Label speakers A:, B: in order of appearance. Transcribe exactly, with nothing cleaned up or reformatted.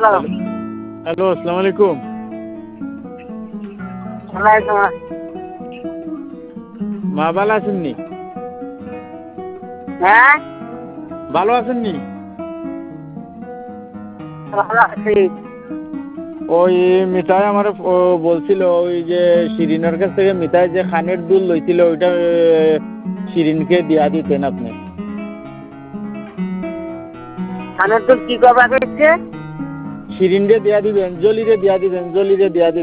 A: Hello, আসসালামু আলাইকুম। মা ভালো আছেননি?
B: হ্যাঁ,
A: ভালো আছেননি?
B: ভালো আছি।
A: ওই মিঠাই আমার বলছিল ওই যে শিরিনের কাছ থেকে মিঠাই যে খানের দুল লইছিল ওইটা শিরিনকে দিয়া দিতেন আপনি।
B: খানের দুধ কি করবা করছে?
A: শিরিনরে দিয়া দিবেন, জলিরে দিয়া দিবেন, জলিরে দিয়া দিবেন।